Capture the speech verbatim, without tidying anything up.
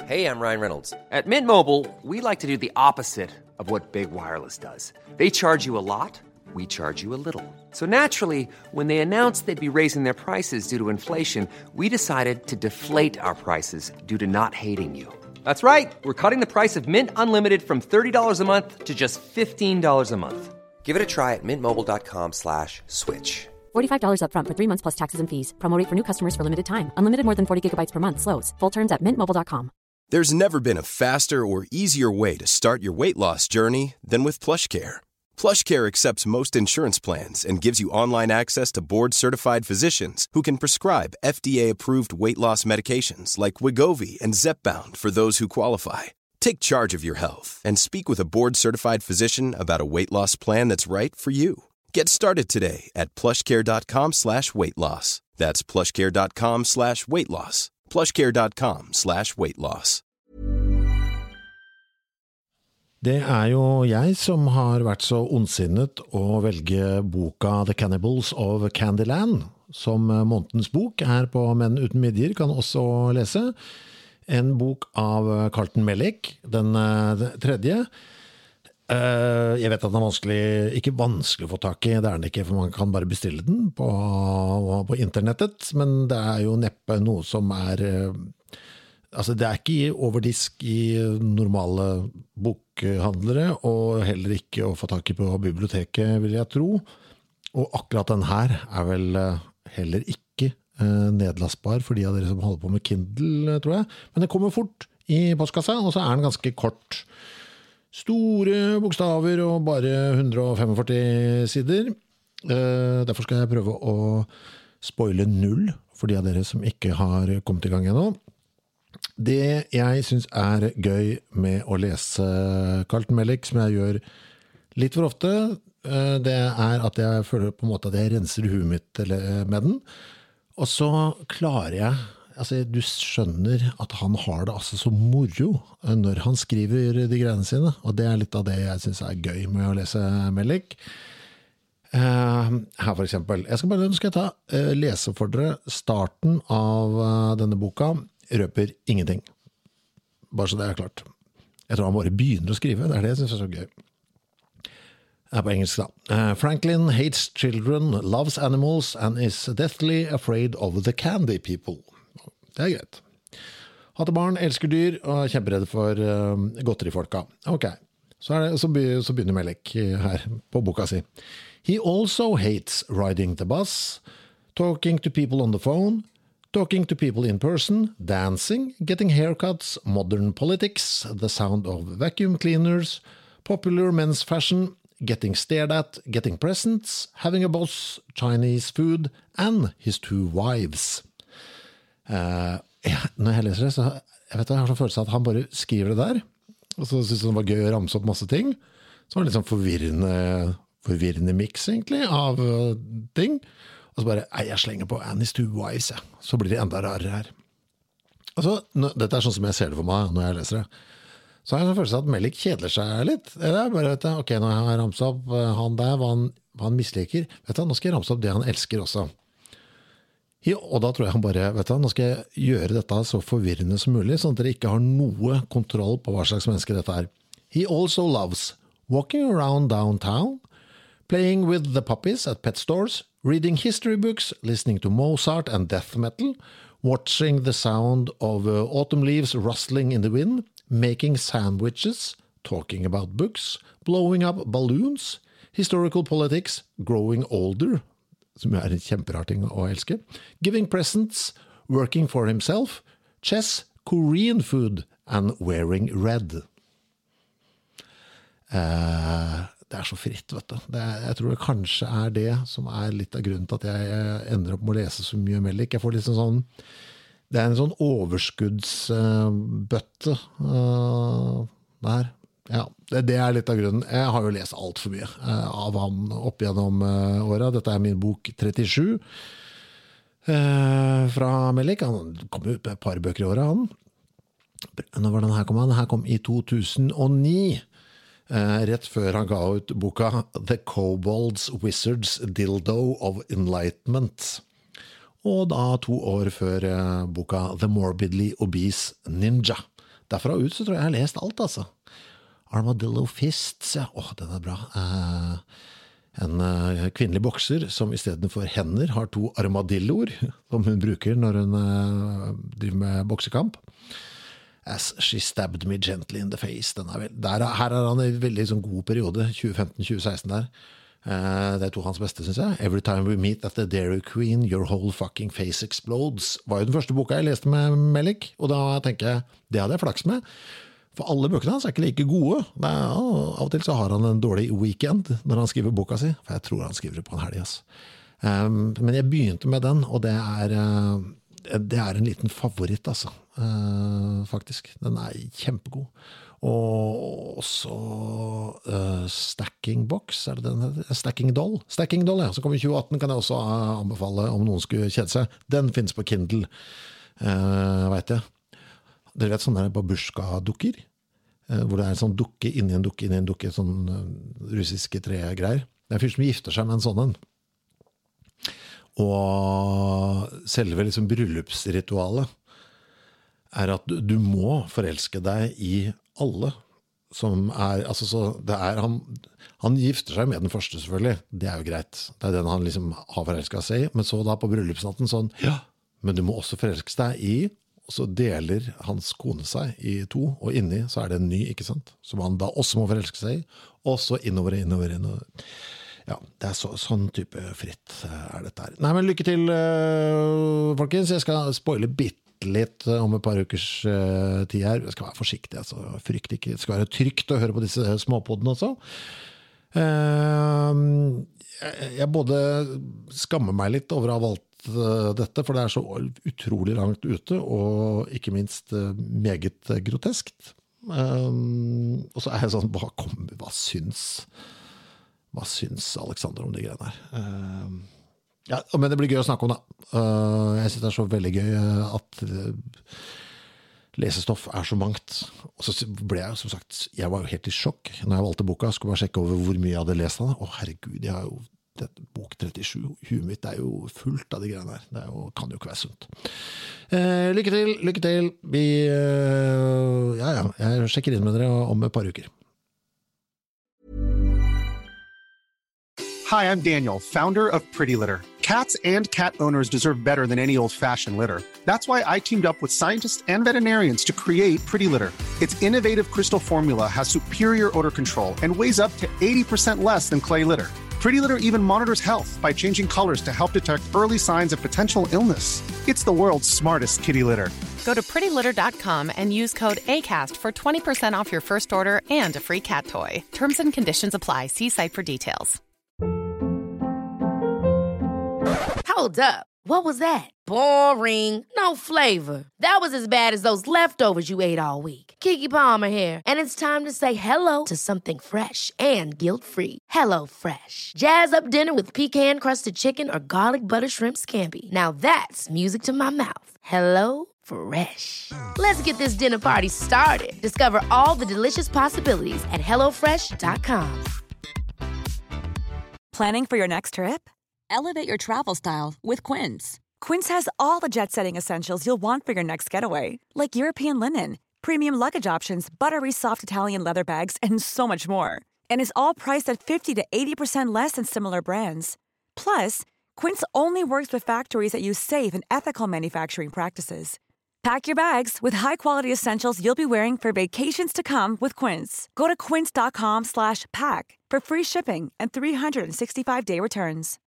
Hey, I'm Ryan Reynolds. At Mint Mobile, we like to do the opposite of what Big Wireless does. They charge you a lot, we charge you a little. So naturally, when they announced they'd be raising their prices due to inflation, we decided to deflate our prices due to not hating you. That's right. We're cutting the price of Mint Unlimited from thirty dollars a month to just fifteen dollars a month. Give it a try at mintmobile.com slash switch. forty-five dollars up front for three months plus taxes and fees. Promo rate for new customers for limited time. Unlimited more than forty gigabytes per month. Slows full terms at mint mobile dot com. There's never been a faster or easier way to start your weight loss journey than with PlushCare. PlushCare accepts most insurance plans and gives you online access to board-certified physicians who can prescribe F D A-approved weight loss medications like Wegovy and Zepbound for those who qualify. Take charge of your health and speak with a board-certified physician about a weight loss plan that's right for you. Get started today at plushcare.com slash weight loss. That's plushcare.com slash weight loss. plushcare.com slash weight loss. Det er jo jeg som har vært så ondsinnet å velge boka The Cannibals of Candyland som månedens bok her på Menn uten midjer kan også lese. En bok av Carlton Mellick, den tredje. Jeg vet at den er vanskelig, ikke vanskelig å få tak i, det er den ikke, for man kan bare bestille den på, på internettet, men det er jo neppe noe som er, altså det er ikke over disk i normale bokhandlere, og heller ikke å få tak i på biblioteket, vil jeg tro. Og akkurat den her er vel heller ikke nedlastbar for de av dere som holder på med Kindle, tror jeg. Men den kommer fort i postkassa, og så er den ganske kort. Store bokstaver og bare one hundred forty-fem sider. Uh, derfor skal jeg prøve å spoile null for de av dere som ikke har kommet i gang ennå. Det jeg synes er gøy med å lese Carlton Mellick, som jeg gjør litt for ofte, uh, det er at jeg føler på en måte at jeg renser huet mitt med den. Og så klarer jeg Altså, du skjønner at han har det altså så moro når han skriver de greiene sine, og det er litt av det jeg synes er gøy med å lese Mellick. Uh, her for eksempel, jeg skal bare nå skal jeg ta uh, lese for dere starten av uh, denne boka, røper ingenting. Bare så det er klart. Jeg tror han bare begynner å skrive, det er det jeg synes er så gøy. Det er på engelsk da. Uh, Franklin hates children, loves animals, and is deathly afraid of the candy people. Det er greit. Hater barn, elsker dyr, og er kjemperedd for uh, godterifolka. Ok, så, er det, så, be, så begynner Mellick her på boka si. He also hates riding the bus, talking to people on the phone, talking to people in person, dancing, getting haircuts, modern politics, the sound of vacuum cleaners, popular men's fashion, getting stared at, getting presents, having a boss, Chinese food, and his two wives. Uh, ja, når jeg leser det, så jeg vet jeg har sånn følelse at han bare skriver det der, og så synes jeg det var gøy å ramse opp masse ting. Så var det litt sånn forvirrende, forvirrende mix egentlig av uh, ting. Og så bare, nei, jeg slenger på Annie's two wives, ja. Så blir det enda rarere her. Altså, nå, dette er sånn som jeg ser det for meg når jeg leser det. Så har jeg sånn følelse at Mellick kjeder seg litt. Det er bare, vet jeg, ok, når jeg har ramset opp uh, han der, hva han, hva han misliker, vet du, nå skal jeg ramse opp det han elsker også. Ja, og da tror jeg han bare, vet du, nå skal jeg gjøre dette så forvirrende som mulig, sånn at dere ikke har noe kontroll på hva slags menneske dette er. He also loves walking around downtown, playing with the puppies at pet stores, reading history books, listening to Mozart and death metal, watching the sound of uh, autumn leaves rustling in the wind, making sandwiches, talking about books, blowing up balloons, historical politics, growing older, som er en kjemperar ting å elske, giving presents, working for himself, chess, Korean food, and wearing red. Uh, det er så fritt, vet du. Det er, jeg tror det kanskje er det som er litt av grunnen til at jeg ender opp med å lese så mye Mellick. Jeg får litt sånn, det er en sånn overskuddsbøtte uh, der. Ja, det, det er litt av grunnen. Jeg har jo lest alt for mye uh, av han opp gjennom uh, året. Dette er min bok trettisju uh, fra Mellick. Han kom ut med et par bøker i året, han. Når var den her kom han? Den her kom i to tusen og ni, uh, rett før han ga ut boka The Kobolds Wizards Dildo of Enlightenment. Og da to år før uh, boka The Morbidly Obese Ninja. derfra ut så tror jeg jeg har lest alt, altså. Armadillo Fists, ja, åh, den er bra. Eh, en uh, kvinnelig bokser som i stedet for hender har to armadilloer, som hun bruker når hun uh, driver med boksekamp. As She Stabbed Me Gently in the Face. Den er vel, der, her er han i en veldig sånn, god periode, tjue femten til tjue seksten der. Uh, det er to hans beste, synes jeg. Every Time We Meet at the Dairy Queen, Your Whole Fucking Face Explodes. Var jo den første boka jeg leste med Melik, og da tenker jeg, det hadde jeg flaks med. For alle bøkene hans er ikke like gode. Det er, av og til så har han en dårlig weekend når han skriver boka si, for jeg tror han skriver det på en helg. Altså. Um, men jeg begynte med den, og det er, uh, det er en liten favoritt, altså. Uh, faktisk. Den er kjempegod. Og også uh, Stacking Box, er det den heter? Stacking Doll. Stacking Doll, ja. Så kom i tjue atten, kan jeg også uh, anbefale om noen skulle kjede seg. Den finnes på Kindle, uh, vet jeg. Dere vet sånne babushka-dukker, hvor det er en sånn dukke inni en dukke, inni en dukke, sånn russiske tre-greier. Det er en fyr som gifter seg med en sånn en. Og selve liksom bryllupsritualet er at du, du må forelske deg i alle som er, altså så det er, han, han gifter seg med den første selvfølgelig, det er jo greit. Det er den han liksom har forelsket seg i, men så da på bryllupsnatten sånn, ja, men du må også forelske deg i, og så deler hans kone seg i to, og inni så er det en ny, ikke sant? Som han da også må forelske seg i, og så innover, innover, innover. Ja, det er så, sånn type fritt er dette her. Nei, men lykke til, folkens. Jeg skal spoile bitte litt om et par ukers tid her. Jeg skal være forsiktig, altså. Frykt ikke. Det skal være trygt å høre på disse småpoddene også. Jeg både skammer meg litt over å ha valgt dette, for det er så utrolig langt ute, og ikke minst meget groteskt. Um, og så er jeg sånn, hva, kom, hva syns hva syns Alexander om de greiene her? Um, ja, men det blir gøy å snakke om da. Uh, jeg synes det er så veldig gøy at uh, lesestoff er så mangt. Og så ble jeg, som sagt, jeg var jo helt i sjokk når jeg valgte boka, jeg skulle bare sjekke over hvor mye jeg hadde lest av det. Å herregud, jeg har jo det, bok trettisju, huet mitt er jo fullt av de greiene her. Det er jo, kan jo ikke være sunt. Eh, lykke til, lykke til. Vi, eh, ja, ja, jeg sjekker inn med dere om et par uker. Hi, I'm Daniel, founder of Pretty Litter. Cats and cat owners deserve better than any old-fashioned litter. That's why I teamed up with scientists and veterinarians to create Pretty Litter. Its innovative crystal formula has superior odor control and weighs up to eighty percent less than clay litter. Pretty Litter even monitors health by changing colors to help detect early signs of potential illness. It's the world's smartest kitty litter. Go to pretty litter dot com and use code ACAST for twenty percent off your first order and a free cat toy. Terms and conditions apply. See site for details. Hold up. What was that? Boring. No flavor. That was as bad as those leftovers you ate all week. Keke Palmer here, and it's time to say hello to something fresh and guilt-free. Hello Fresh. Jazz up dinner with pecan-crusted chicken or garlic butter shrimp scampi. Now that's music to my mouth. Hello Fresh. Let's get this dinner party started. Discover all the delicious possibilities at hello fresh dot com. Planning for your next trip? Elevate your travel style with Quince. Quince has all the jet-setting essentials you'll want for your next getaway, like European linen, premium luggage options, buttery soft Italian leather bags, and so much more. And is all priced at fifty to eighty percent less than similar brands. Plus, Quince only works with factories that use safe and ethical manufacturing practices. Pack your bags with high-quality essentials you'll be wearing for vacations to come with Quince. Go to quince dot com slash pack for free shipping and three sixty-five day returns.